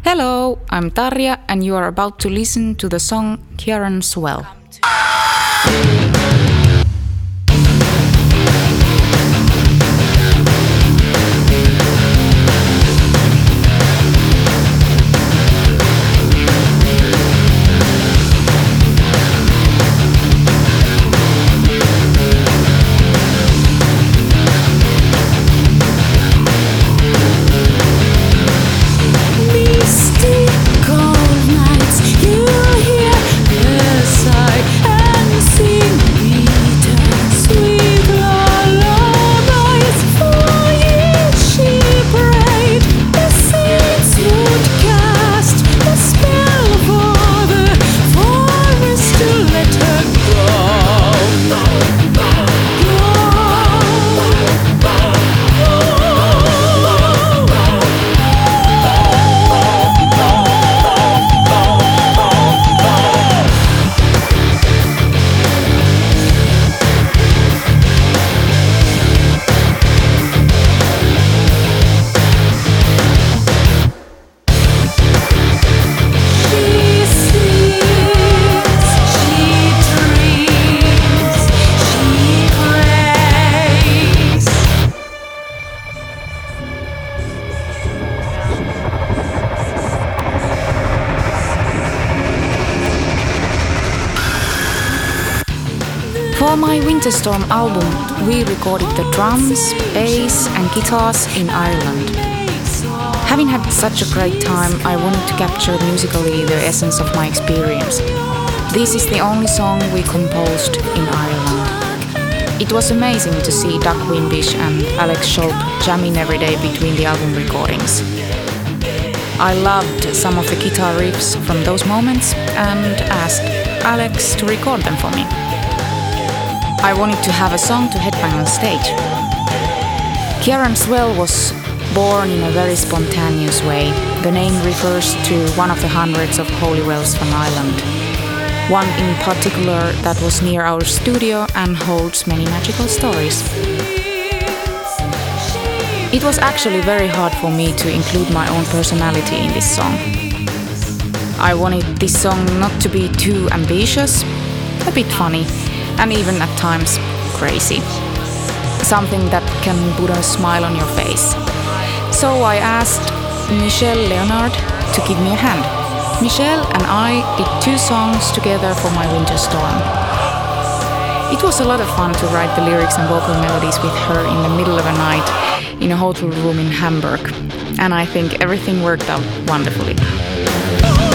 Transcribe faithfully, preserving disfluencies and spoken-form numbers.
Hello, I'm Tarja and you are about to listen to the song Kieran Swell. For my Winterstorm album, we recorded the drums, bass and guitars in Ireland. Having had such a great time, I wanted to capture musically the essence of my experience. This is the only song we composed in Ireland. It was amazing to see Doug Wimbish and Alex Scholp jamming every day between the album recordings. I loved some of the guitar riffs from those moments and asked Alex to record them for me. I wanted to have a song to headbang on stage. Kieran Swell was born in a very spontaneous way. The name refers to one of the hundreds of holy wells from Ireland. One in particular that was near our studio and holds many magical stories. It was actually very hard for me to include my own personality in this song. I wanted this song not to be too ambitious, a bit funny, and even at times crazy. Something that can put a smile on your face. So I asked Michelle Leonard to give me a hand. Michelle and I did two songs together for my Winterstorm. It was a lot of fun to write the lyrics and vocal melodies with her in the middle of a night in a hotel room in Hamburg. And I think everything worked out wonderfully.